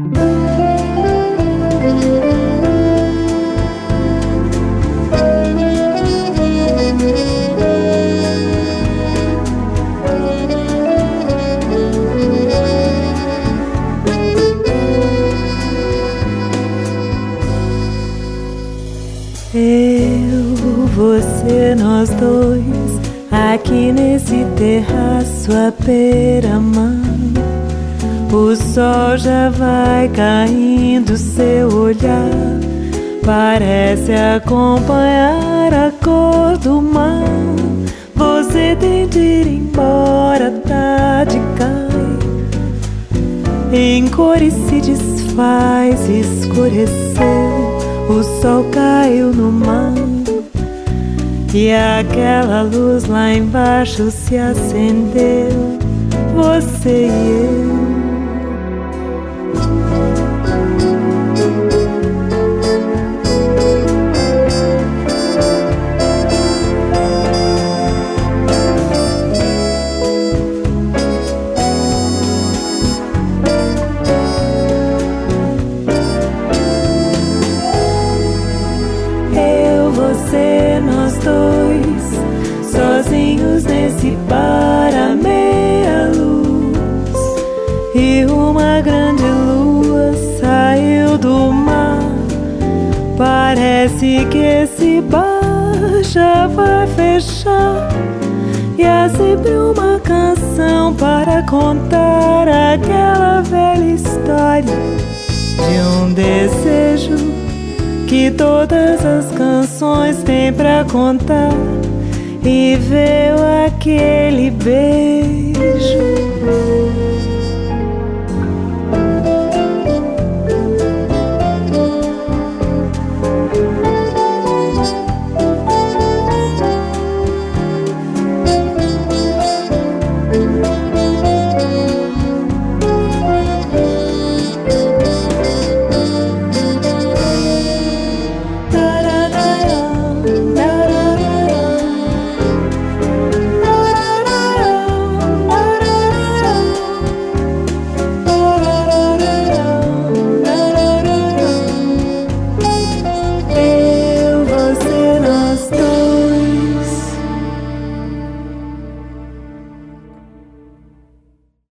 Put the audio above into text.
Eu, você, nós dois, aqui nesse terraço à beira-mar. O sol já vai caindo, seu olhar parece acompanhar a cor do mar. Você tem de ir embora, a tarde cai em cores se desfaz, escureceu. O sol caiu no mar e aquela luz lá embaixo se acendeu. Você e eu. Nós dois, sozinhos nesse bar à meia luz, e uma grande lua saiu do mar. Parece que esse bar já vai fechar, e há sempre uma canção para contar aquela velha história de um desejo que todas as canções têm pra contar. E veio aquele beijo.